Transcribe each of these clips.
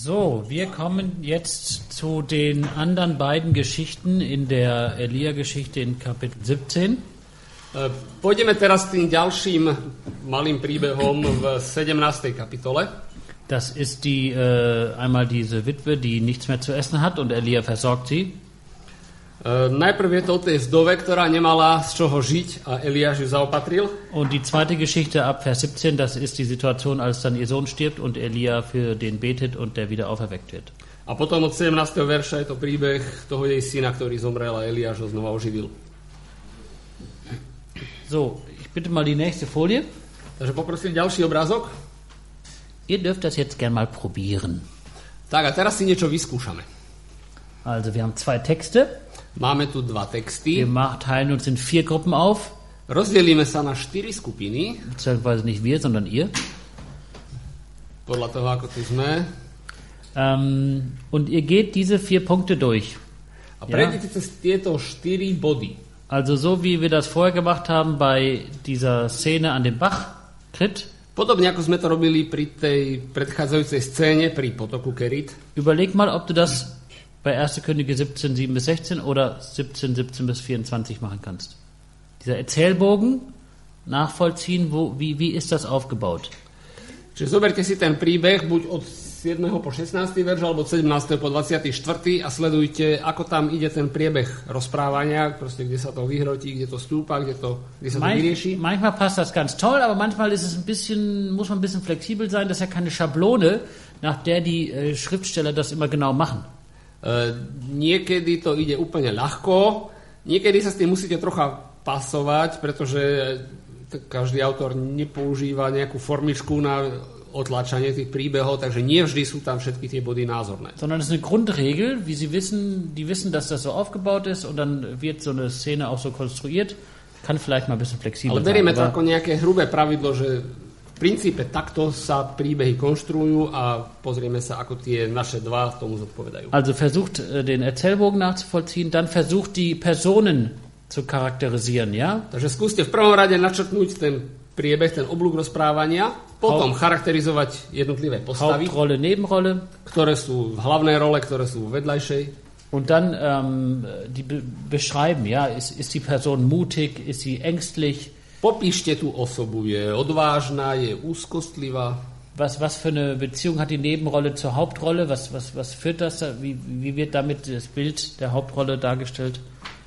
So, wir kommen jetzt zu den anderen beiden Geschichten in der Elia-Geschichte in Kapitel 17. Pôjdeme teraz tým ďalším malým príbehom v 17. kapitole. Das ist einmal diese Witwe, die nichts mehr zu essen hat und Elia versorgt sie. Najprv je to o tej vdove, ktorá nemala z čoho žiť a Eliáš ju zaopatril. Und die zweite Geschichte ab Vers 17, das ist die Situation, als dann ihr Sohn stirbt und Elia für den betet und der wieder auferweckt wird. A potom od 17. verša je to príbeh toho jej syna, ktorý zomrel a Eliáš ho znova oživil. So, ich bitte mal die nächste Folie. Takže poprosím ďalší obrázok. Ihr dürft das jetzt gern mal probieren. Tak a teraz si niečo vyskúšame. Also wir haben zwei Texte. Máme tu dva texty. Wir teilen uns in 4 Gruppen auf. Rozdelíme sa na 4 skupiny. Beziehungsweise nicht wir, sondern ihr. Podľa toho, ako tu sme. Und ihr geht diese 4 Punkte durch. A prejdete cez tieto 4 body. Also so wie wir das vorher gemacht haben bei dieser Szene an dem Bach, Krit. Podobne ako sme to robili pri tej predchádzajúcej scéne pri potoku Kerit. Überleg mal, ob du das bei 1. Könige 17, 7 bis 16 oder 17, 17 bis 24 machen kannst. Dieser Erzählbogen nachvollziehen, wie ist das aufgebaut? Čiže zoberte si ten príbeh buď od 7. po 16. verš alebo od 17. po 24. a sledujte, ako tam ide ten priebeh rozprávania, proste kde sa to vyhrotí, kde to stúpa, kde sa to vyrieši. Manchmal passt das ganz toll, aber manchmal ist es muss man ein bisschen flexibel sein, das ist ja keine Schablone, nach der die Schriftsteller das immer genau machen. Niekedy to ide úplne ľahko, niekedy sa s tým musíte trocha pasovať, pretože každý autor nepoužíva nejakú formičku na otlačanie tých príbehov, takže nie vždy sú tam všetky tie body názorné. Sondern es ist eine Grundregel, wie sie wissen, die wissen, dass das so aufgebaut ist und dann wird so eine Szene auch so konstruiert. Kann vielleicht mal ein bisschen flexibel sein. Ale berieme to ako nejaké hrubé pravidlo, že v princípe takto sa príbehy konštruujú a pozrieme sa, ako tie naše dva tomu zodpovedajú. Also versucht den Erzählbogen nachzuvollziehen, dann versucht die Personen zu charakterisieren, ja? Takže skúste v prvom rade načrtnúť ten priebeh, ten oblúk rozprávania, potom charakterizovať jednotlivé postavy, Hauptrolle, Nebenrolle, ktoré sú hlavné role, ktoré sú vedľajšej. Und dann die beschreiben, ja, ist die Person mutig, ist sie ängstlich? Popíšte tú osobu, je odvážna, je úzkostlivá. Was für eine Beziehung hat die Nebenrolle zur Hauptrolle? Was führt das? Wie wird damit das Bild der Hauptrolle dargestellt?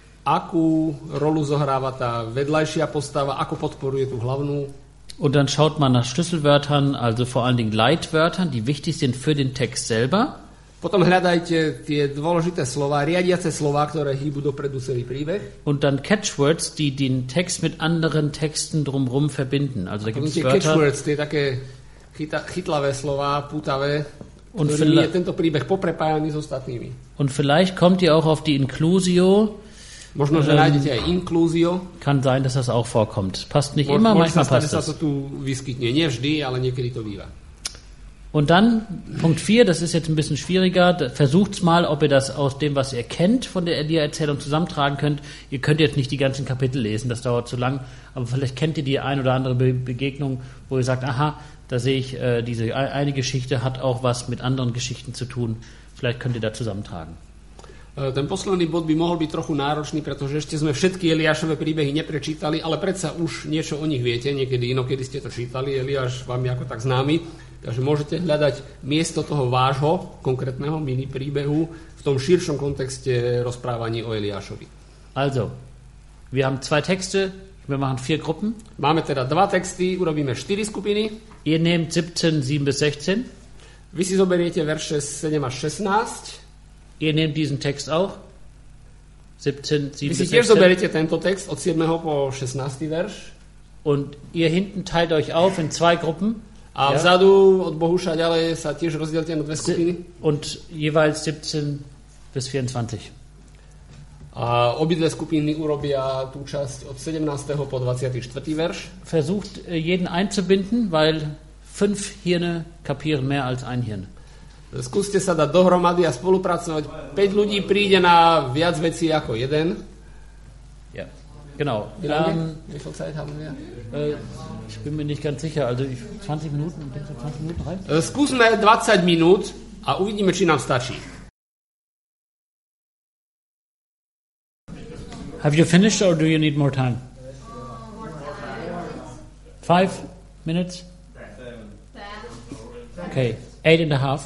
Akú rolu zohráva tá vedľajšia postava, ako podporuje tú hlavnú? Und dann schaut man nach Schlüsselwörtern, also vor allen Dingen Leitwörtern, die wichtig sind für den Text selber. Potom hľadajte tie dôležité slova, riadiace slova, ktoré hýbu dopredu celý príbeh. Und dann Catchwords, die den Text mit anderen Texten drumherum verbinden. Also da gibt es Wörter. Catchwords, tie také chytlavé slova, pútavé, ktorými je tento príbeh poprepájaný s ostatnými. Und vielleicht kommt ihr auch auf die Inclusio. Možno, že nájdete aj inklúzio. Kann sein, dass das auch vorkommt. Passt nicht immer, manchmal passt das. Sa to tu vyskytne. Nie vždy, ale niekedy to býva. Und dann, Punkt 4, das ist jetzt ein bisschen schwieriger, versucht's mal, ob ihr das aus dem, was ihr kennt von der Elia-Erzählung zusammentragen könnt. Ihr könnt jetzt nicht die ganzen Kapitel lesen, das dauert zu lang, aber vielleicht kennt ihr die ein oder andere Begegnung, wo ihr sagt, aha, da sehe ich, diese eine Geschichte hat auch was mit anderen Geschichten zu tun. Vielleicht könnt ihr da zusammentragen. Ten posledný bod by mohol byť trochu náročný, pretože ešte sme všetky Eliášove príbehy neprečítali, ale predsa už niečo o nich viete, niekedy inokedy ste to čítali, Eliáš vám je ako tak známy, takže môžete hľadať miesto toho vášho konkrétneho mini príbehu v tom širšom kontexte rozprávaní o Eliášovi. Also, wir haben 2 Texte, wir machen 4 Gruppen. Máme teda 2 texty, urobíme 4 skupiny. Ihr nehmt 17, 7 bis 16. Vy si zoberiete verše 7 až 16. Ihr nehmt diesen Text auch. 17, 7 Vy si bis tiež 16. zoberiete tento text od 7. po 16. verš. Und ihr hinten teilt euch auf in 2 Gruppen. A vzadu od Bohuša ďalej sa tiež rozdielte na 2 skupiny. Und jeweils 17 bis 24. A obidve skupiny urobia tú časť od 17. po 24. verš. Versucht jeden einzubinden, weil 5 Hirne kapieren mehr als ein Hirn. Skúste sa dať dohromady a spolupracovať. 5 ľudí príde na viac vecí ako jeden. Ja, genau. Wie viel Zeit haben wir? Ich bin mir nicht ganz sicher. Also 20 Minuten reicht? Skúsme 20 minút. a uvidíme, či nám stačí. Have you finished or do you need more time? 5 minutes? Okay, 8.5?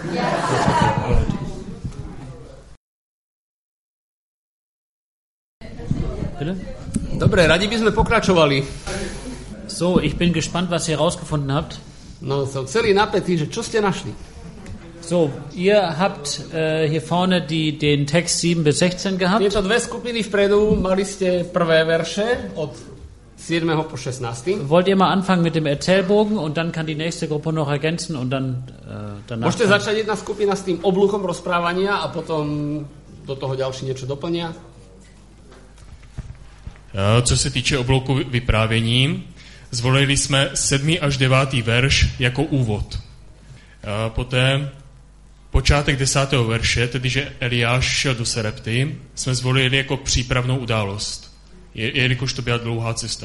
Bitte? Dobre, radi by sme pokračovali. So, ich bin gespannt, was ihr herausgefunden habt. No, som celý napätý, že čo ste našli? So, ihr habt hier vorne den Text 7 bis 16 gehabt. Tieto dve skupiny vpredu mali ste prvé verše od 7. po 16. Wollt ihr mal anfangen mit dem Erzählbogen und dann kann die nächste Gruppe noch ergänzen und dann danach... Môžete začať jedna skupina s tým oblúkom rozprávania a potom do toho ďalší niečo doplnia? Co se týče oblouku vyprávění, zvolili jsme 7. až 9. verš jako úvod. Poté počátek 10. verše, tedy že Eliáš šel do Sarepty, jsme zvolili jako přípravnou událost, jelikož to byla dlouhá cesta.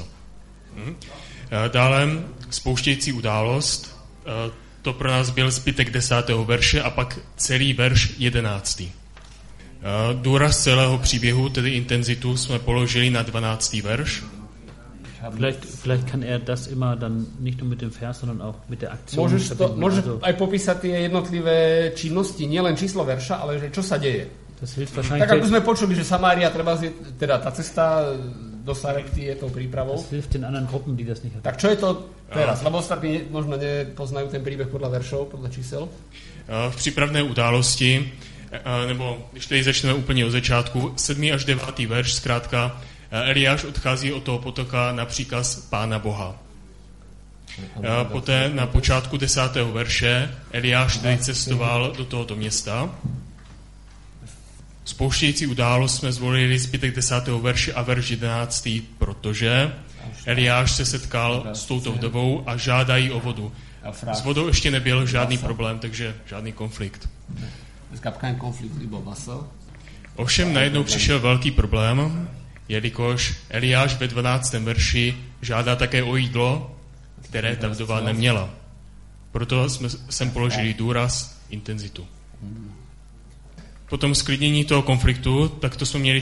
Dále spouštějící událost, to pro nás byl zbytek 10. verše a pak celý verš 11. Důraz celého příběhu, tedy intenzitu, jsme položili na 12. verš. Vielleicht kann er das immer dann nicht nur mit dem Vers, sondern auch mit der Aktion. Môžeš aj popísať tie jednotlivé činnosti, nielen číslo verša, ale že čo sa deje. Tak ako sme počuli, že Samária teda tá cesta do Sarepty je tou prípravou. Das hilft den anderen Gruppen, die das nicht haben. Tak čo je to teraz? Lebo ostatní možno nepoznajú ten príbeh podľa veršov, podľa čísel. V přípravné události, nebo když tady začneme úplně od začátku, 7. až 9. verš, zkrátka, Eliáš odchází od toho potoka na příkaz Pána Boha. Poté na počátku 10. verše Eliáš tedy cestoval do tohoto města. Spouštějící událost jsme zvolili zbytek 10. verše a verš 11, protože Eliáš se setkal s touto vdovou a žádají o vodu. S vodou ještě nebyl žádný problém, takže žádný konflikt. Ovšem najednou přišel velký problém, jelikož Eliáš ve 12. verši žádá také o jídlo, které ta vdova neměla. Proto jsme sem položili důraz, intenzitu. Potom sklidnění toho konfliktu, tak to jsme měli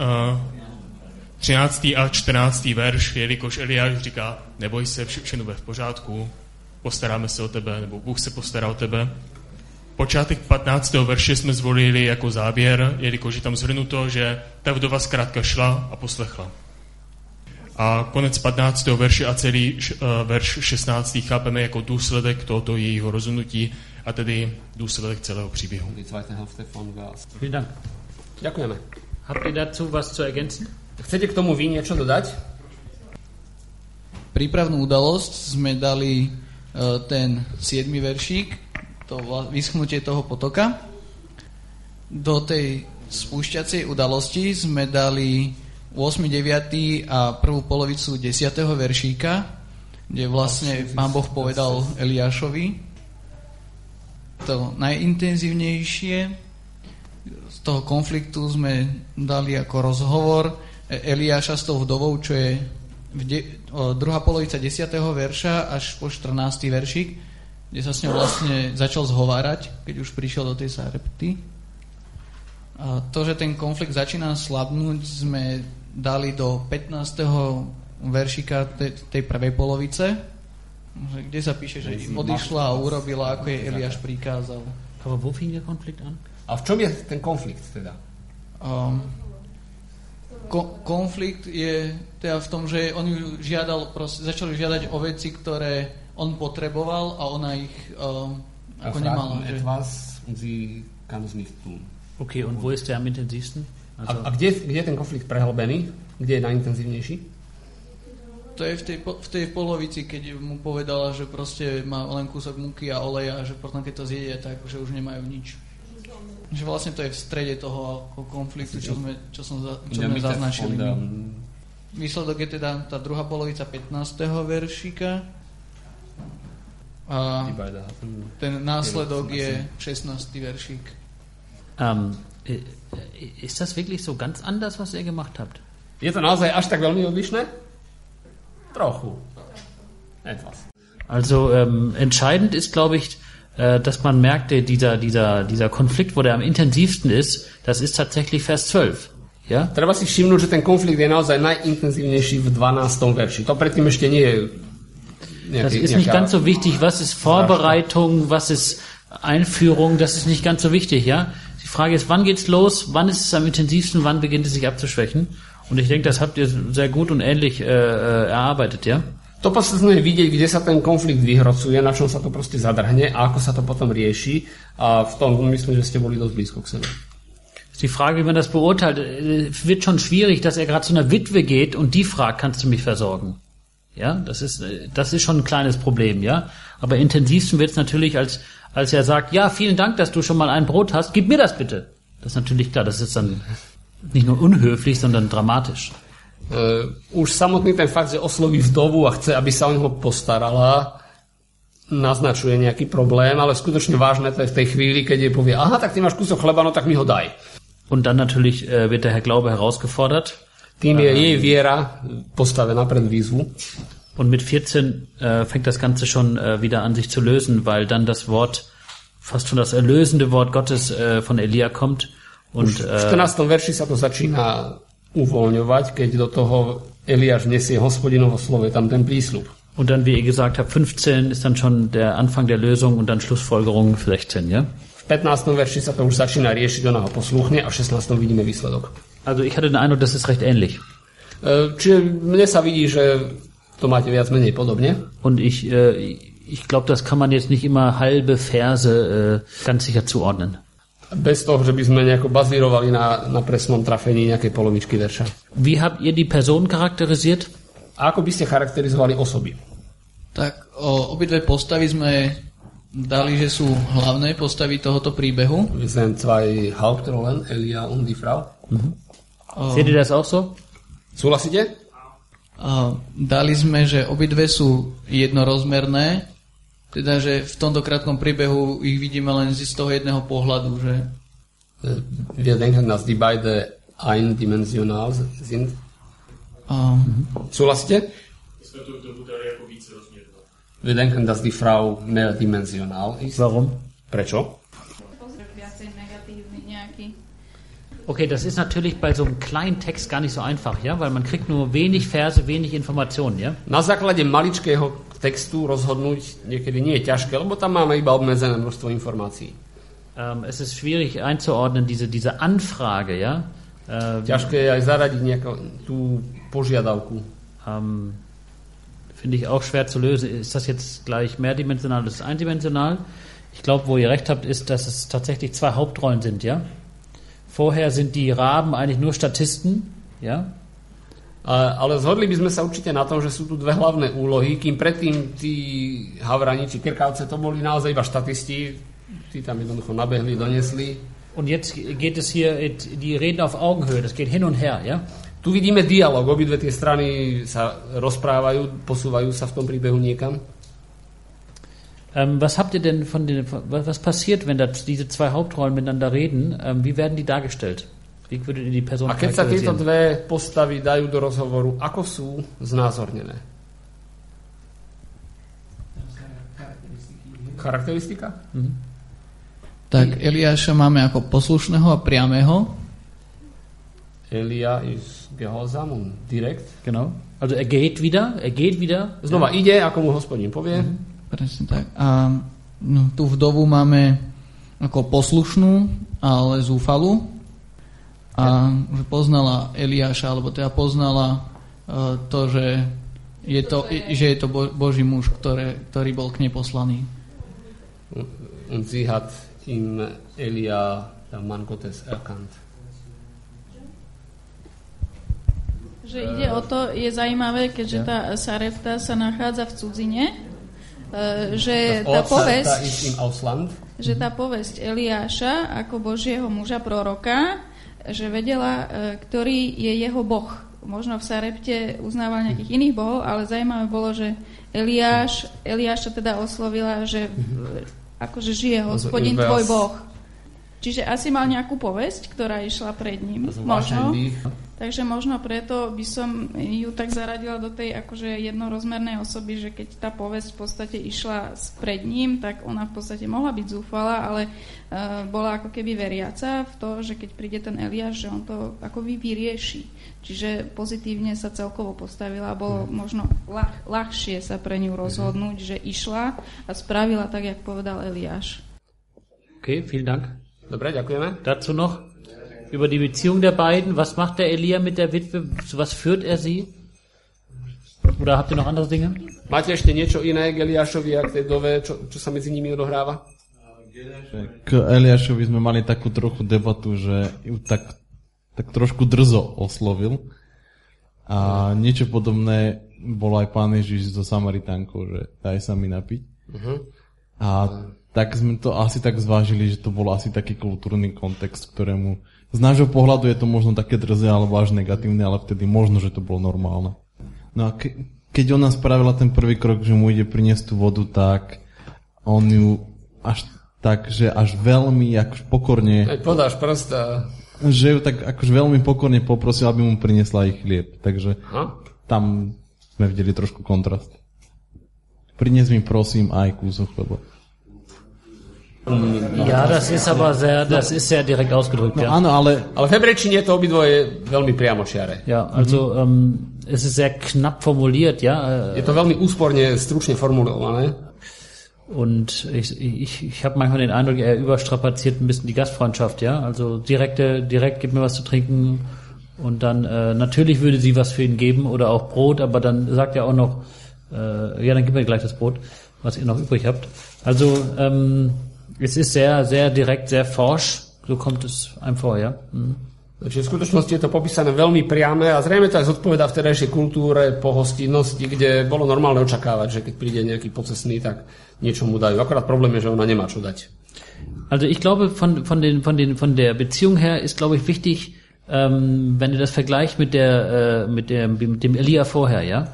13. a 14. verš, jelikož Eliáš říká, neboj se, všechno bude v pořádku, postaráme se o tebe, nebo Bůh se postará o tebe. Počátek 15. verše jsme zvolili jako závěr, jelikož je tam zhrnuto, že ta vdova zkrátka šla a poslechla. A konec 15. verše a celý verš 16. chápeme jako důsledek tohoto jejího rozhodnutí a tedy důsledek celého příběhu. Vielen Dank. Ďakujeme. Habt ihr dazu was zu ergänzen? Chcete k tomu vy niečo dodať? Prípravnú udalosť sme dali ten 7. veršík, to vyschnutie toho potoka. Do tej spúšťacej udalosti sme dali 8., 9. a prvú polovicu 10. veršíka, kde vlastne Pán Boh povedal Eliášovi to najintenzívnejšie. Z toho konfliktu sme dali ako rozhovor Eliáša s tou vdovou, čo je druhá polovica 10. verša až po 14. veršík, kde sa s ňou vlastne začal zhovárať, keď už prišiel do tej Sarepty. A to, že ten konflikt začína slabnúť, sme dali do 15. veršika tej prvej polovice, kde sa píše, že odišla a urobila, ako jej Eliáš prikázal. Aber wo fing der Konflikt an? A v čom je ten konflikt teda? Konflikt je teda v tom, že on ju žiadal, začal žiadať o veci, ktoré on potreboval a ona ich ako nemala. Okay, und wo ist der am intensivsten? Also, a kde je ten konflikt prehlbený? Kde je najintenzívnejší? To je v tej polovici, keď mu povedala, že proste má len kúsok múky a oleja a že potom keď to zjedia, tak že už nemajú nič. Že vlastne to je v strede toho konfliktu, čo sme zaznačili. Výsledok je teda tá druhá polovica 15. veršika a ten následok je 16. veršík. Ist das wirklich so ganz anders, was ihr gemacht habt? Je to naozaj až tak veľmi odlišné? Trochu. Etwas. Also entscheidend ist, glaube ich, dass man merkte, dieser Konflikt, wo der am intensivsten ist, das ist tatsächlich Vers 12. Ja? Treba si všimnúť, že ten konflikt je naozaj najintenzívnejší v 12. verši. To predtým ešte nie je das ist nicht ganz so wichtig, was ist Vorbereitung, was ist Einführung, das ist nicht ganz so wichtig, ja. Die Frage ist, wann geht's los, wann ist es am intensivsten, wann beginnt es sich abzuschwächen? Und ich denke, das habt ihr sehr gut und ähnlich erarbeitet, ja. To podstatné je vidieť, kde sa ten konflikt vyhrocuje, na čom sa to proste zadrhne a ako sa to potom rieši. A v tom myslím, že ste boli dosť blízko k sebe. Die Frage, wie man das beurteilt, wird schon schwierig, dass er gerade zu einer Witwe geht und die fragt, kannst du mich versorgen? Ja, das ist schon ein kleines Problem, ja. Aber intensivsten wird es natürlich, als er sagt, ja, vielen Dank, dass du schon mal ein Brot hast, gib mir das bitte. Das ist natürlich klar, das ist dann nicht nur unhöflich, sondern dramatisch. Už samotný ten fakt, že osloví vdovu a chce, aby sa o neho postarala, naznačuje nejaký problém, ale skutočne vážne to je v tej chvíli, keď jej povie, aha, tak ty máš kúsok chleba, no tak mi ho daj. Und dann natürlich wird der Herr Glaube herausgefordert. Tým je jej viera postavená pred výzvu. Und mit 14 fängt das Ganze schon wieder an sich zu lösen, weil dann das Wort, fast schon das erlösende Wort Gottes von Elia kommt. Und, v 14. verši sa to začína uvoľňovať, keď do toho Eliáš nesie Hospodinovo slovo, je tam ten prísľub. Und dann, wie ihr gesagt habt, 15 ist dann schon der Anfang der Lösung und dann Schlussfolgerung 16, ja? V 15. verši sa to už začína riešiť, ona ho poslúchne a v 16. vidíme výsledok. Also ich hatte den Eindruck, das ist recht ähnlich. Čiže mne sa vidí, že to máte viac menej podobne. Und ich glaube, das kann man jetzt nicht immer halbe Verse ganz sicher zuordnen. Bez toho, že by sme nejako bazírovali na presnom trafení nejakej polovičky verša. Wie habt ihr die Person charakterisiert? A ako by ste charakterizovali osoby? Tak obidve postavy sme dali, že sú hlavné postavy tohoto príbehu. Wir sind zwei Hauptrollen, Elia und die Frau. Seht ihr das auch so? Súhlasíte? Dali sme, že obidve sú jednorozmerné, teda, že v tomto krátkom príbehu ich vidíme len z toho jedného pohľadu, že... Wir denken, dass die beide eindimensional sind. Súhlasíte? Wir denken, dass die Frau mehrdimensional ist. Warum? Prečo? Okay, das ist natürlich bei so einem kleinen Text gar nicht so einfach, ja, weil man kriegt nur wenig Verse, wenig Informationen, ja. Na základe maličkého textu rozhodnúť niekedy nie je ťažké, lebo tam máme iba obmedzené množstvo informácií. Es ist schwierig einzuordnen, diese Anfrage, ja. Ťažké je aj zaradiť nejakú tú požiadavku. Finde ich auch schwer zu lösen. Ist das jetzt gleich mehrdimensional oder ist es eindimensional? Ich glaube, wo ihr recht habt, ist, dass es tatsächlich zwei Hauptrollen sind, ja. Vorher sind die Raben eigentlich nur Statisten, ja? Ale zhodli by sme sa určite na tom, že sú tu dve hlavné úlohy, kým predtým tí havrani či krkavce to boli naozaj iba štatisti, tí tam jednoducho nabehli, donesli. Und jetzt geht es hier, die reden auf Augenhöhe, das geht hin und her, ja? Tu vidíme dialog, obidve tie strany sa rozprávajú, posúvajú sa v tom príbehu niekam. Was habt ihr denn was passiert, wenn diese zwei Hauptrollen miteinander reden? Wie werden die dargestellt? Wie würdet ihr die Person charakterisieren? A keď sa tieto dve postavy dajú do rozhovoru, ako sú znázornené? Charakteristika? Tak Eliáša máme ako poslušného a priamého. Elia ist gehorsam und direkt. Genau. Also er geht wieder. Znova ide, ako mu Hospodin povie. Presne tak. A tú vdovu máme ako poslušnú, ale zúfalú. A že poznala Eliáša, alebo teda poznala to, že je to Boží muž, ktorý bol k nej poslaný. Und sie hat im Elia der Mann Gottes erkannt. Že ide o to, je zaujímavé, keďže tá Sarepta sa nachádza v cudzine, že tá povesť Eliáša ako Božieho muža proroka, že vedela, ktorý je jeho boh. Možno v Sarepte uznával nejakých iných bohov, ale zaujímavé bolo, že Eliáša teda oslovila, že akože žije Hospodin tvoj boh. Čiže asi mal nejakú povesť, ktorá išla pred ním. Možno. Takže možno preto by som ju tak zaradila do tej akože jednorozmernej osoby, že keď tá povesť v podstate išla pred ním, tak ona v podstate mohla byť zúfalá, ale bola ako keby veriaca v to, že keď príde ten Eliáš, že on to akoby vyrieši. Čiže pozitívne sa celkovo postavila, bolo možno ľahšie sa pre ňu rozhodnúť, že išla a spravila tak, jak povedal Eliáš. Okay, vielen Dank. Dobre, ďakujeme. Dazu noch über die Beziehung der beiden. Was macht der Elia mit der Witwe? Zu was führt er sie? Oder habt ihr noch andere Dinge? Máte ešte niečo iné k Eliášovi a k tej dove, čo sa medzi nimi odohráva? K Eliášovi sme mali takú trochu debatu, že ju tak trošku drzo oslovil. A niečo podobné bolo aj Pán Ježiš so Samaritánkou, že daj sa mi napiť. A tak sme to asi tak zvážili, že to bol asi taký kultúrny kontext, ktorému z nášho pohľadu je to možno také drze alebo až negatívne, ale vtedy možno, že to bolo normálne. No a keď ona spravila ten prvý krok, že mu ide priniesť tú vodu, tak on ju až tak, že až veľmi akož pokorne... Aj podáš prst. Že ju tak akož veľmi pokorne poprosil, aby mu priniesla aj chlieb. Takže tam sme videli trošku kontrast. Prinies mi prosím aj kúsok chleba. Ja, das ist sehr direkt ausgedrückt. No, ja. Áno, ale v hebrejčine to obidvoje veľmi priamočiare. Ja, also es ist sehr knapp formuliert, ja. Je to veľmi úsporne, stručne formulované. Und ich habe manchmal den Eindruck, er überstrapaziert ein bisschen die Gastfreundschaft, ja. Also direkt gib mir was zu trinken und dann natürlich würde sie was für ihn geben oder auch Brot, aber dann sagt er auch noch, ja, dann gib mir gleich das Brot, was ihr noch übrig habt. Also es ist sehr, sehr direkt, sehr forsch, so kommt es einem vor, ja. Takže v skutočnosti je to popísané veľmi priame a zrejme to aj zodpovedá v terajšej kultúre, pohostinnosti, kde bolo normálne očakávať, že keď príde nejaký pocestný, tak niečo mu dajú. Akorát problém je, že ona nemá čo dať. Also ich glaube, von der Beziehung her ist, glaube ich, wichtig, wenn ihr das vergleicht mit dem Elia vorher, ja,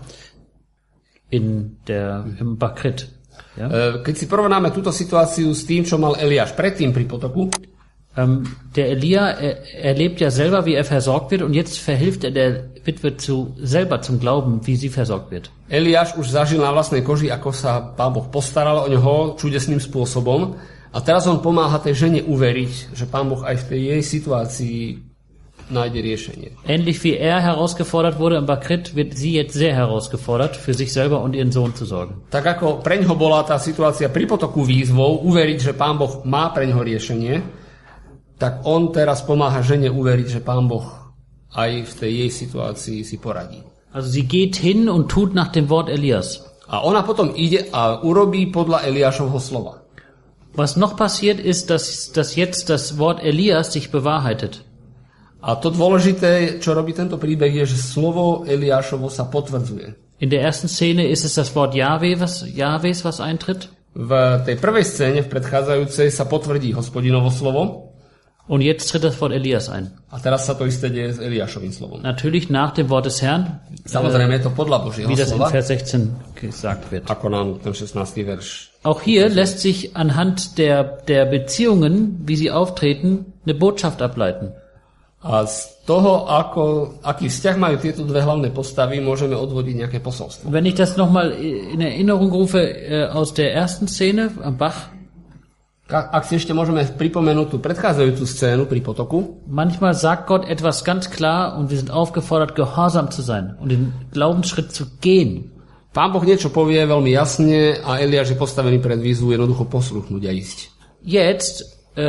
im Bakrit. Ja? Keď si porovnáme túto situáciu s tým, čo mal Eliáš predtým pri potoku, der Elia, er lebt ja selber, wie er versorgt wird, und jetzt verhilft er der Witwe selber zum Glauben, wie sie versorgt wird. Eliáš už zažil na vlastnej koži, ako sa Pán Boh postaral o ňoho čudesným spôsobom, a teraz on pomáha tej žene uveriť, že Pán Boh aj v tej jej situácii nájde riešenie. Ähnlich wie er herausgefordert wurde im Bakrit, wird sie jetzt sehr herausgefordert, für sich selber und ihren Sohn zu sorgen. Tak ako preňho bola tá situácia pri potoku výzvou, uveriť, že Pán Boh má preňho riešenie, tak on teraz pomáha žene uveriť, že Pán Boh aj v tej jej situácii si poradí. Also sie geht hin und tut nach dem Wort Elias. A ona potom ide a urobí podľa Eliášovho slova. Was noch passiert ist, dass jetzt das Wort Elias sich bewahrheitet. A to dôležité, čo robí tento príbeh, je, že slovo Eliášovo sa potvrdzuje. In der ersten Szene ist es das Wort Jahwes, was eintritt. V tej prvej scéne, v predchádzajúcej, sa potvrdí Hospodinovo slovo. Und jetzt tritt das Wort Elias ein. A teraz sa to isté deje s Eliášovým slovom. Natürlich nach dem Wort des Herrn. Samozrejme je to podľa Božieho wie das slova. in Vers 16 gesagt wird. Ako nám ten 16. verš. Auch hier lässt sich anhand der Beziehungen, wie sie auftreten, eine Botschaft ableiten. A z toho, aký vzťah majú tieto dve hlavné postavy, môžeme odvodiť nejaké posolstvo. Wenn ich das nochmal in Erinnerung rufe aus der ersten Szene am Bach. Ak si ešte môžeme pripomenúť tú predchádzajúcu scénu pri potoku. Manchmal sagt Gott etwas ganz klar und wir sind aufgefordert, gehorsam zu sein und den Glaubensschritt zu gehen. Pán Boh niečo povie veľmi jasne a Eliáš je postavený pred výzvu jednoducho posluchnúť a ísť. Jetzt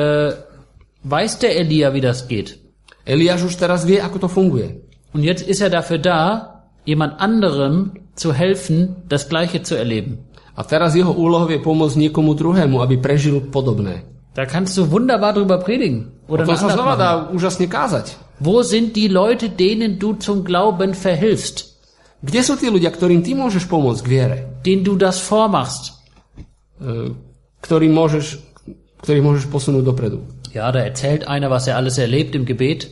weiß der Elia, wie das geht. Eliáš už teraz vie, ako to funguje. Und jetzt ist er dafür da, jemand anderem zu helfen, das Gleiche zu erleben. A teraz jeho úlohou je pomôcť niekomu druhému, aby prežil podobné. Da kannst du wunderbar drüber predigen. Oder to sa znova dá úžasne kázať. Wo sind die Leute, denen du zum Glauben verhilfst? Kde sú tí ľudia, ktorým ty môžeš pomôcť k viere? Denen du das vormachst? Ktorých môžeš posunúť dopredu. Ja, da erzählt einer, was er alles erlebt im Gebet.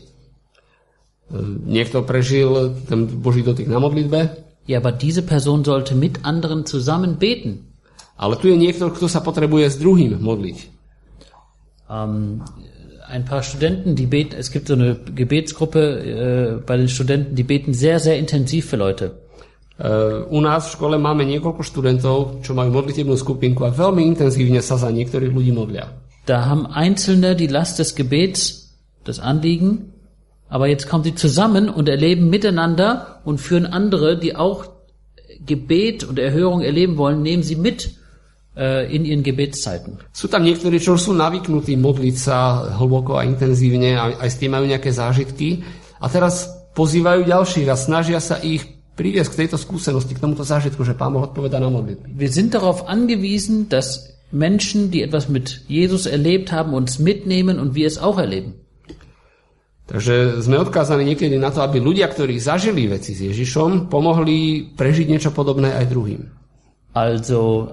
Niekto prežil ten Boží dotyk na modlitbe. Ja, aber diese Person sollte mit anderen zusammen beten. Ale tu je niekto, kto sa potrebuje s druhým modliť. ein paar Studenten, die beten, es gibt so eine Gebetsgruppe bei den Studenten, die beten sehr, sehr intensiv für Leute. U nás v škole máme niekoľko študentov, čo majú modlitebnú skupinku a veľmi intenzívne sa za niektorých ľudí modlia. Da haben Einzelne die Last des Gebets, das Anliegen, aber jetzt kommen sie zusammen und erleben miteinander und führen andere, die auch Gebet und Erhörung erleben wollen, nehmen sie mit in ihren Gebetszeiten. Sú tam niektorí, čo sú navyknutí modliť sa hlboko a intenzívne a aj s tým majú nejaké zážitky a teraz pozývajú ďalších a snažia sa ich priviesť k tejto skúsenosti, k tomuto zážitku, že Pán Boh odpovedá na modlitby. Wir sind darauf angewiesen, dass Menschen, die etwas mit Jesus erlebt haben, uns mitnehmen und wir es auch erleben. Takže sme odkázaní niekedy na to, aby ľudia, ktorí zažili veci s Ježišom, pomohli prežiť niečo podobné aj druhým. Also,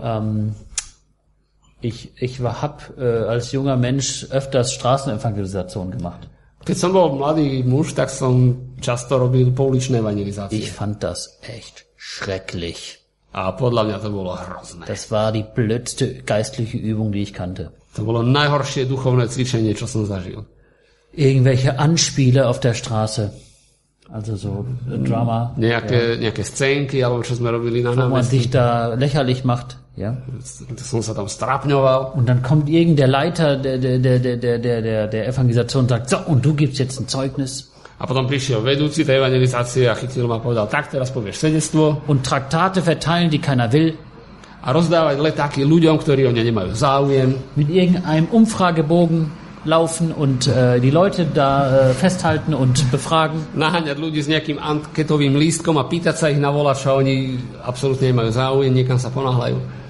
ich habe als junger Mensch öfters Straßenevangelisation gemacht. Keď som bol mladý muž, tak som často robil pouličné evangelizácie. Ich fand das echt schrecklich. A podľa mňa to bolo hrozné. Das war die blödste geistliche Übung, die ich kannte. To bolo najhoršie duchovné cvičenie, čo som zažil. Irgendwelche Anspiele auf der Straße. Also so Drama. Nejaké scénky, alebo čo sme robili na námestí. Wo man sich da lächerlich macht. Ja. Som sa tam strápňoval. Und dann kommt der Leiter der Evangelisation und sagt, so, und du gibst jetzt ein Zeugnis. A potom prišiel vedúci tej evangelizácie a chytil ma a povedal, tak teraz povieš svedectvo. Und Traktate verteilen, die keiner will. A rozdávať letáky ľuďom, ktorí o ne nemajú záujem. Mit irgendeinem Umfragebogen laufen und die Leute da festhalten und befragen. Naháňať ľudí s nejakým anketovým lístkom a pýtať sa ich na volač, a oni absolútne nemajú záujem, niekam sa ponáhľajú.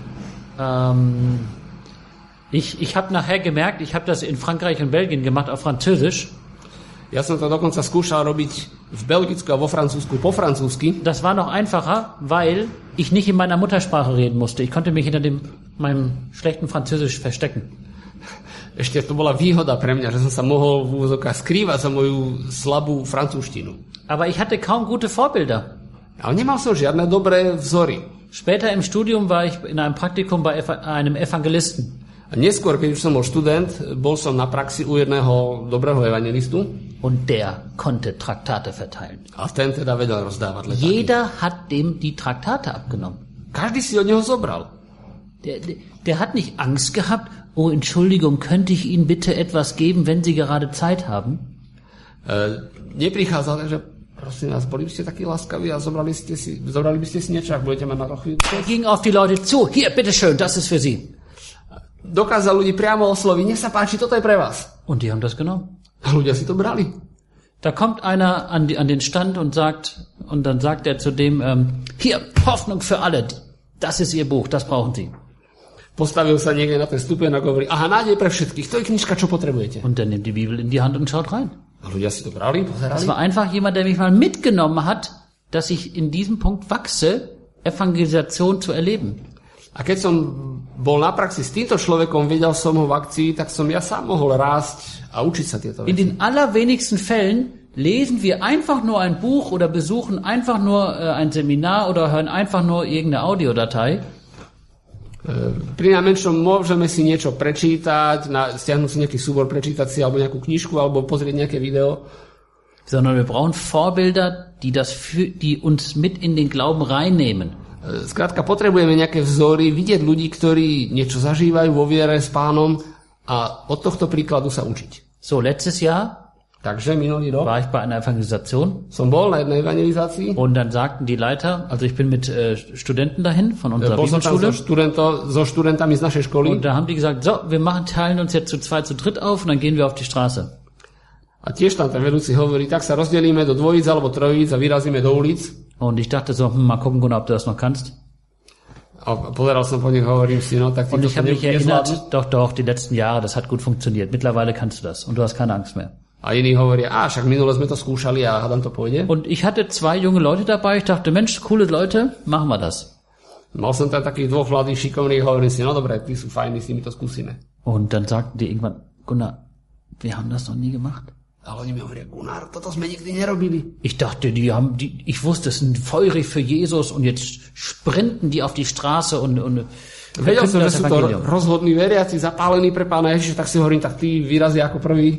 Ich habe nachher gemerkt, ich habe das in Frankreich und Belgien gemacht auf Französisch. Ja som to dokonca skúšal robiť v Belgicku a vo Francúzsku po francúzsky. Das war noch einfacher, weil ich nicht in meiner Muttersprache reden musste. Ich konnte mich hinter meinem schlechten Französisch verstecken. Ešte to bola výhoda pre mňa, že som sa mohol v úvodzovkách skrývať za moju slabú francúzštinu. Aber ich hatte kaum gute Vorbilder. Ale nemal som žiadne dobré vzory. Später im Studium war ich in einem Praktikum bei einem Evangelisten. A neskôr, keď už som bol študent, bol som na praxi u jedného dobrého evangelistu. Und der konnte Traktate verteilen. A ten teda vedel rozdávať letáky. Jeder hat dem die Traktate abgenommen. Každý si od neho zobral. Der hat nicht Angst gehabt, oh, Entschuldigung, könnte ich Ihnen bitte etwas geben, wenn Sie gerade Zeit haben? Neprichádzal, že prosím vás, boli by ste takí láskaví a zobrali by ste si niečo, ak budete mať na to chvíľu. Er ging auf die Leute zu, hier, bitteschön, das ist für Sie. Dokázal ľudí priamo osloviť, nech sa páči, toto je pre vás. Und die haben das genommen. A ľudia si to brali. Da kommt einer an den Stand und dann sagt er zu dem, hier, Hoffnung für alle, das ist Ihr Buch, das brauchen Sie. Postavil sa niekde na ten stupeň a hovorí, aha, nádej pre všetkých, to je knižka, čo potrebujete. Und dann nimmt die Bibel in die Hand und schaut rein. A ľudia si to brali, pozerali. Das war einfach jemand, der mich mal mitgenommen hat, dass ich in diesem Punkt wachse, Evangelisation zu erleben. A keď som bol na praxi s týmto človekom, vedel som ho v akcii, tak som ja sám mohol rásť a učiť sa tieto veci. In den allerwenigsten Fällen lesen wir einfach nur ein Buch oder besuchen einfach nur ein Seminar oder hören einfach nur irgendeine Audiodatei. Pri najmenšom môžeme si niečo prečítať, stiahnuť si nejaký súbor, prečítať si alebo nejakú knižku alebo pozrieť nejaké video. Sondern wir brauchen Vorbilder, die uns mit in den Glauben reinnehmen. Skrátka, potrebujeme nejaké vzory, vidieť ľudí, ktorí niečo zažívajú vo viere s Pánom a od tohto príkladu sa učiť. So, letztes Jahr Takže minulý rok war ich bei einer Evangelisation. Som bol na jednej evangelizácii. Und dann sagten die Leiter, also ich bin mit Studenten dahin von unserer Bibelschule. So študentami z našej školy. Und da haben die gesagt, so, wir teilen uns jetzt zu 2, zu 3 auf und dann gehen wir auf die Straße. A tiež tam ten vedúci hovorí, tak sa rozdelíme do dvojíc alebo trojíc a vyrazíme do ulic. Und ich dachte so, mal gucken, Gunnar, ob du das noch kannst. A pozeral som po nich, hovorím si, no tak und ich habe mich erinnert, doch, die letzten Jahre, das hat gut funktioniert. Mittlerweile kannst du das und du hast keine Angst mehr. A iní hovoria, však minule sme to skúšali a hádam to pôjde. Und ich hatte 2 junge Leute dabei, ich dachte, Mensch, coole Leute, machen wir das. Mal som tam takých 2 mladých šikovných, hovorím si, no dobre, tí sú fajní, s nimi to skúsime. Und dann sagten die irgendwann, Gunnar, wir haben das noch nie gemacht. Ale oni mi hovoria, Gunnar, toto sme nikdy nerobili. Ich dachte, ich wusste, es sind feurig für Jesus und jetzt sprinten die auf die Straße und vedel som, že sú to rozhodní veriaci, zapálení pre Pána Ježiša, tak si hovorím, tak tí vyrazia ako prví.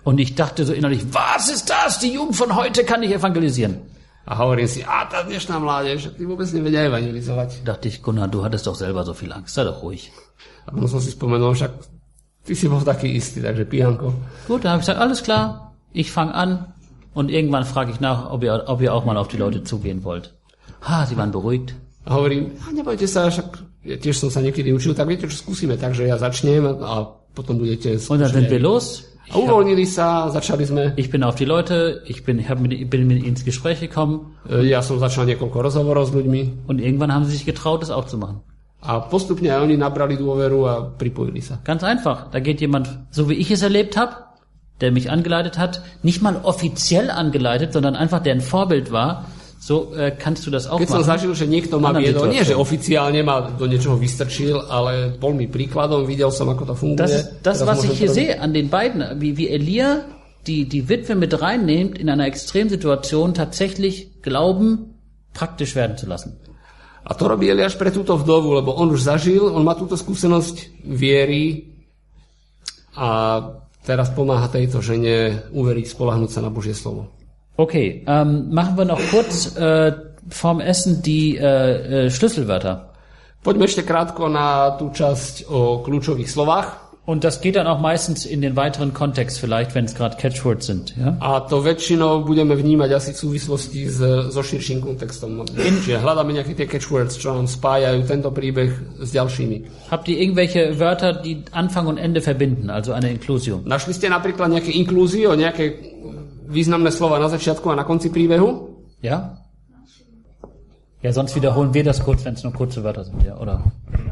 Und ich dachte so innerlich, was ist das? Die Jugend von heute kann nicht evangelisieren. A hovorím si, tá dnešná mládež, tí vôbec nevedia evangelizovať. Dachte ich, Gunnar, du hattest doch selber so viel Angst, sei doch ruhig. A potom som si spomenul, však ty si bol taký istý, takže pijanko. Gut, dann habe ich gesagt, alles klar, ich fange an und irgendwann frage ich nach, ob ihr auch mal auf die Leute zugehen wollt. Sie waren beruhigt. A hovorím, nebojte sa, však ja tiež som sa niekedy učil, tak viete čo, skúsime, takže ja začnem a potom budete... Und dann sind wir los. A uvoľnili sa, začali sme. Ich bin auf die Leute, ich bin mit ins Gespräch gekommen. Ja som začal niekoľko rozhovorov s ľuďmi. Und irgendwann haben sie sich getraut, das auch zu machen. A postupne aj oni nabrali dôveru a pripojili sa. Ganz einfach. Da geht jemand, so wie ich es erlebt habe, der mich angeleitet hat, nicht mal offiziell angeleitet, sondern einfach der ein Vorbild war. So kannst du das auch machen. Keď som zažil, že niekto ma viedol, nie že oficiálne ma do niečoho vystrčil, ale bol mi príkladom, videl som, ako to funguje. Das was ich hier sehe an den beiden, wie Elia die Witwe mit reinnimmt, in einer Extremsituation tatsächlich Glauben praktisch werden zu lassen. A to robí Eliáš pre túto vdovu, lebo on už zažil, on má túto skúsenosť viery a teraz pomáha tejto žene uveriť, spoľahnúť sa na Božie slovo. Okay, machen wir noch kurz vorm Essen die Schlüsselwörter. Poďme ešte krátko na tú časť o kľúčových slovách. Und das geht dann auch meistens in den weiteren Kontext vielleicht, wenn es gerade Catchwords sind. Ja? A to väčšinou budeme vnímať asi v súvislosti so širším kontextom. Čiže hľadáme nejaké tie catchwords, čo nám spájajú tento príbeh s ďalšími. Habt ihr irgendwelche Wörter, die Anfang und Ende verbinden, also eine Inklusion? Našli ste napríklad nejaké inklúzie, nejaké významné slova na začiatku a na konci príbehu? Ja? Ja, sonst wiederholen wir das kurz, wenn es nur kurze Wörter sind, ja, oder?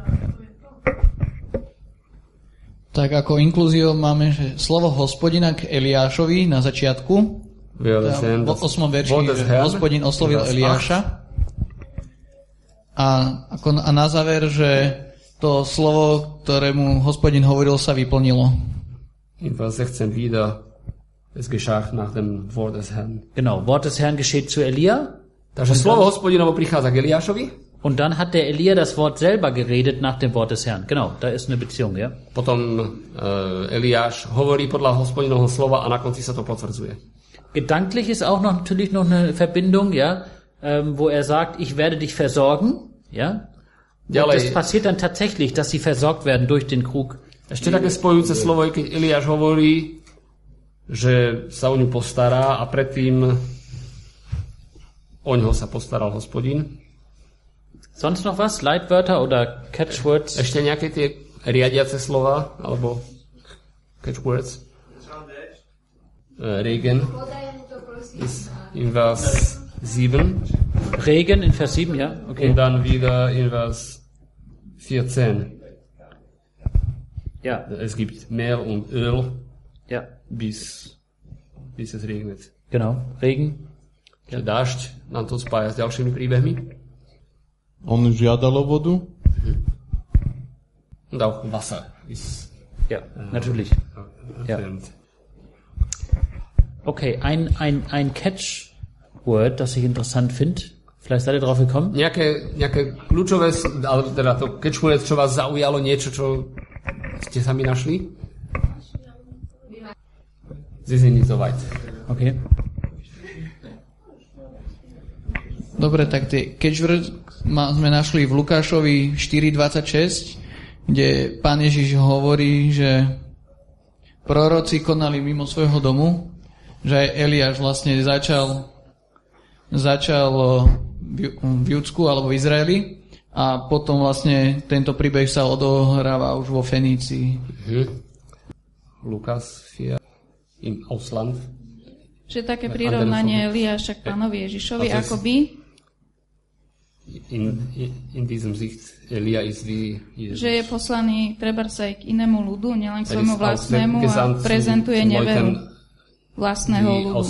Tak ako inklúziou máme že slovo Hospodina k Eliášovi na začiatku. V 8. verši Hospodin oslovil Eliáša. A na záver, že to slovo, ktorému Hospodin hovoril, sa vyplnilo. In Vers 16 wieder. Es geschah nach dem Wort des Herrn. Genau, Wort des Herrn geschieht zu Elia. Takže slovo Hospodinovo prichádza k Eliášovi. Und dann hat der Elia das Wort selber geredet nach dem Wort des Herrn. Genau, da ist eine Beziehung, ja. Potom Eliáš hovorí podľa Hospodinovho slova a na konci sa to potvrdzuje. Gedanklich ist auch natürlich noch eine Verbindung, ja, wo er sagt, ich werde dich versorgen, ja. Und das passiert dann tatsächlich, dass sie versorgt werden durch den Krug. Ešte také spojujúce slovo, keď Eliáš hovorí, že sa o ňu postará a predtým o ňoho sa postaral Hospodin. Sonst noch was? Leitwörter oder Catchwords? Ešte nejaké tie riadiace slova alebo catchwords? Regen ist in Vers 7. Regen in Vers 7, ja. Okay. Und dann wieder in Vers 14. Ja. Es gibt Mehl und Öl. Ja. Bis es regnet. Genau, Regen. Ja. Dážď nám to spája s ďalšími príbehmi. On žiadal o vodu. Und auch Wasser ist... Ja, natürlich. Ja. Okay, ein Catchword, das ich interessant finde. Vielleicht seid ihr drauf gekommen? Nejaké kľúčové, ale teda to catchword, čo vás zaujalo, niečo, čo ste sami našli? Sie sind nicht so weit. Okay. Dobre, tak tie catchwords sme našli v Lukášovi 4.26, kde Pán Ježiš hovorí, že proroci konali mimo svojho domu, že aj Eliáš vlastne začal v Judsku alebo v Izraeli a potom vlastne tento príbeh sa odohráva už vo Fenícii. Lukas 4 im Ausland. Že také prirovnanie Eliáša k Pánovi Ježišovi akoby in diesem Sicht Elia ist wie Jesus. Že je poslaný trebárs aj k inému ľudu, nielen k svojmu vlastnému a prezentuje neveru vlastného ľudu.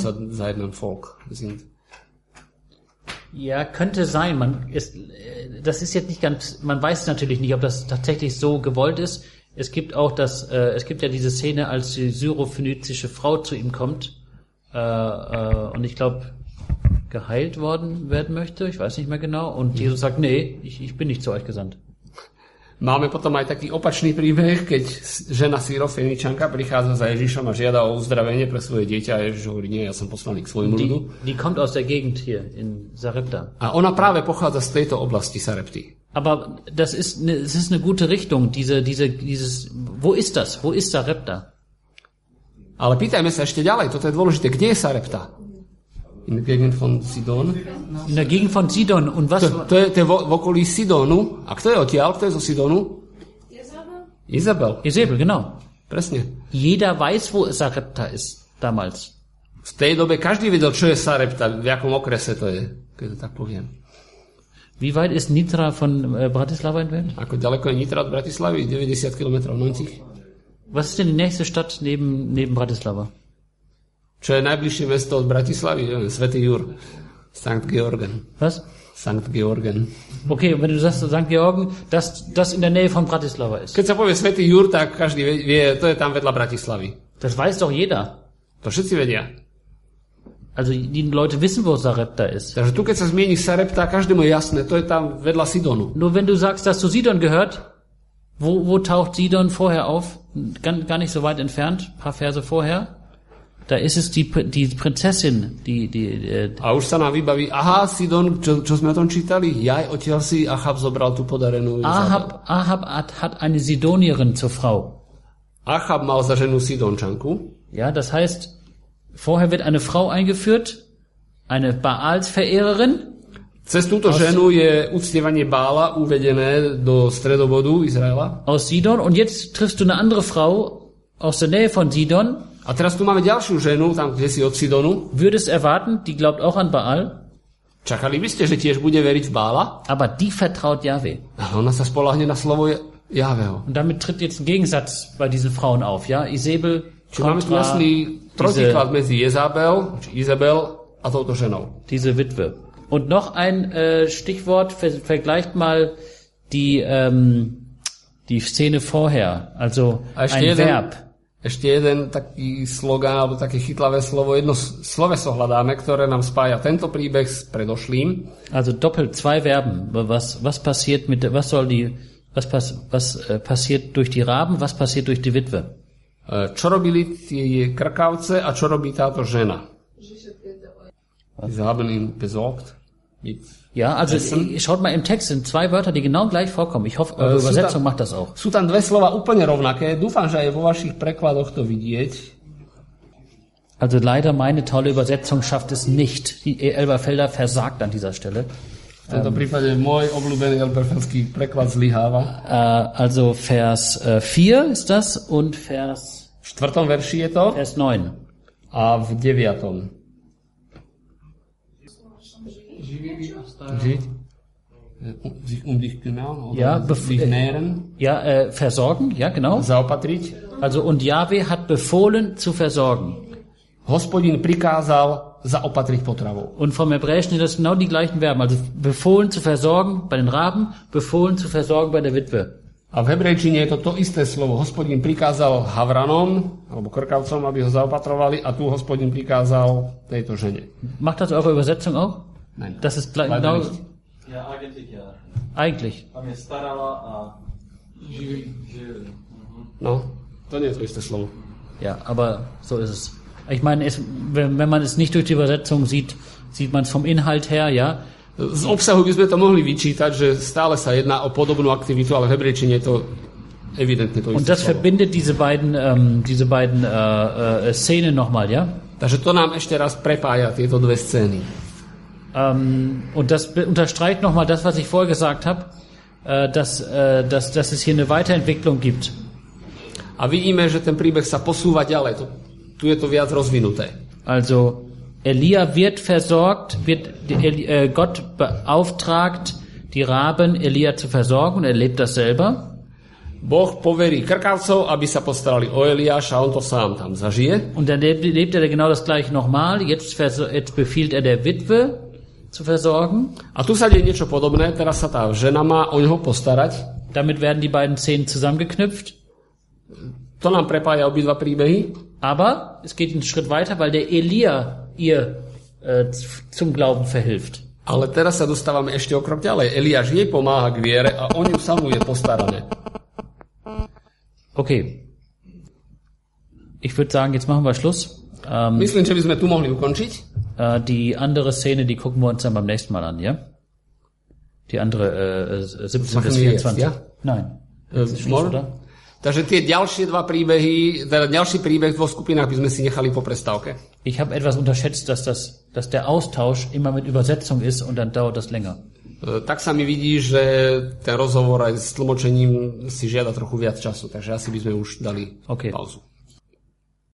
Ja, könnte sein. Das ist jetzt nicht ganz, man weiß natürlich nicht, ob das tatsächlich so gewollt ist. Es gibt ja diese Szene, als die syrophönizische Frau zu ihm kommt und ich glaube geheilt werden möchte, ich weiß nicht mehr genau, und Jesus sagt, nee, ich bin nicht zu euch gesandt. Máme potom aj taký opačný príbeh, keď žena Sýrofeničanka prichádza za Ježišom a žiada o uzdravenie pre svoje dieťa a Ježiš hovorí, nie, ja som poslaný k svojmu ľudu. Die kommt aus der Gegend hier in Sarepta. A ona práve pochádza z tejto oblasti Sarepty. Aber das ist eine gute Richtung, dieses, wo ist das? Wo ist Sarepta? Ale pýtajme sa ešte ďalej, toto je dôležité, kde je Sarepta? In der Gegend von Sidon. In der Gegend von Sidon. Und was? To je v okolí Sidonu. A kto je odtiaľ? Kto je zo Sidonu? Izabel, genau. Presne. Jeder weiß, wo Sarepta ist damals. V tej dobe každý vedel, čo je Sarepta, v jakom okrese to je, keď to tak poviem. Wie weit ist Nitra von Bratislava entfernt? Ako ďaleko je Nitra od Bratislavy? 90 km, 90. Was ist denn die nächste Stadt neben Bratislava? Čo je najbližšie mesto od Bratislavy? Svätý Jur. Sankt Georgen. Was? Sankt Georgen. Okay, wenn du sagst St. Georgen, das in der Nähe von Bratislava ist. Keď sa povie Svätý Jur, tak každý vie, to je tam vedľa Bratislavy. Das weiß doch jeder. To všetci vedia. Also die Leute wissen, wo Sarepta ist. Takže tu, keď sa zmieni Sarepta, každému je jasné, to je tam vedľa Sidonu. Nur wenn du sagst, dass zu Sidon gehört, wo taucht Sidon vorher auf? Gar nicht so weit entfernt, ein paar Verse vorher. Da ist es die Prinzessin, A už sa nám vybaví, aha, Sidon, čo sme o tom čítali? Jaj, odtiaľ si Achab zobral tú podarenú Izabel. Ahab hat eine Sidonierin zur Frau. Achab mal za ženu Sidončanku. Ja, das heißt, vorher wird eine Frau eingeführt, eine Baalsverehrerin. Cez túto ženu je uctievanie Bála uvedené do stredobodu Izraela. Aus Sidon. Und jetzt triffst du eine andere Frau aus der Nähe von Sidon. A teraz tu máme ďalšiu ženu, tam kde si od Sidonu. Würdest erwarten, die glaubt auch an Baal. Čakali by ste, že tiež bude veriť v Bála? Aber die vertraut Jahwe. A ona sa spoľahne na slovo Jahveho. Und damit tritt jetzt ein Gegensatz bei diesen Frauen auf, ja? Isabel Čiže máme tu jasný protiklad medzi Izabel a touto ženou. Diese Witwe. Und noch ein Stichwort, vergleicht mal die Szene vorher, also ein Verb. Ešte jeden taký slogan, alebo také chytlavé slovo, jedno sloveso hľadáme, ktoré nám spája tento príbeh s predošlým. Also doppelt, zwei Verben. Was passiert passiert durch die Raben, was passiert durch die Witwe? Čo robili tie krkavce a čo robí táto žena? Sie haben ihn besorgt. Ja, also schaut mal im Text, sind zwei Wörter, die genau gleich vorkommen. Ich hoffe, eure Übersetzung macht das auch. Sú tam dve slova úplne rovnaké. Dúfam, že aj vo vašich prekladoch to vidieť. Also leider meine tolle Übersetzung schafft es nicht. Die Elberfelder versagt an dieser Stelle. V tomto prípade môj obľúbený elberfelský preklad zlyháva. Also Vers 4 ist das und Vers... V 4. verši je to. Vers 9. A v 9. Versorgen, ja genau. Zaopatriť. Also und Jahwe hat befohlen zu versorgen. Hospodin prikázal zaopatriť potravou. Und vom Hebräischen sind das genau die gleichen Verben. Also befohlen zu versorgen bei den Raben, befohlen zu versorgen bei der Witwe. A v hebrejčine je to isté slovo. Hospodin prikázal havranom, alebo krkavcom, aby ho zaopatrovali, a tu Hospodin prikázal tejto žene. Macht das eure Übersetzung auch? Nein. Das ist genau... Ja, eigentlich ja. Eigentlich. Tam je starala a živil. No, to nie je to isté slovo. Ja, aber so ist es. Ich meine, wenn man es nicht durch die Übersetzung sieht, sieht man es vom Inhalt her, ja. Z obsahu by sme to mohli vyčítať, že stále sa jedná o podobnú aktivitu, ale v hebrejčine je to evidentne to isté. Und das slovo. verbindet diese beiden Szenen nochmal, ja? Takže to nám ešte raz prepája tieto dve scény. Und das unterstreicht nochmal das, was ich vorher gesagt habe, dass es hier eine Weiterentwicklung gibt. A vidíme, že ten príbeh sa posúva ďalej. Tu je to viac rozvinuté. Also Elia wird versorgt, Gott beauftragt die Raben, Elia zu versorgen, und er lebt das selber. Boh poverí krkavcov, aby sa postarali o Eliáša, on to sám tam zažije. Und dann lebt er genau das gleiche nochmal. Jetzt befiehlt er der Witwe zu versorgen. A tu sa deje niečo podobné, teraz sa tá žena má o ňoho postarať. Damit werden die beiden Szenen zusammengeknüpft. To nám prepája obidva príbehy. Aber es geht einen Schritt weiter, weil der Elia ihr zum Glauben verhilft. Ale teraz sa dostávame ešte o krok ďalej. Eliáš jej pomáha k viere a o ňu samú je postarané. Okay. Ich würde sagen, jetzt machen wir Schluss. Myslím, že by sme tu mohli ukončiť. Die andere Szene, die gucken wir uns dann beim nächsten Mal an, ja? Die andere 17 bis 24. Ja? Nein. Schluss, oder? Takže tie ďalšie dva príbehy, teda ďalší príbeh v dvoch skupinách by sme si nechali po prestávke. Ich habe etwas unterschätzt, dass der Austausch immer mit Übersetzung ist und dann dauert das länger. Tak sa mi vidí, že ten rozhovor aj s tlmočením si žiada trochu viac času, takže asi by sme už dali pauzu.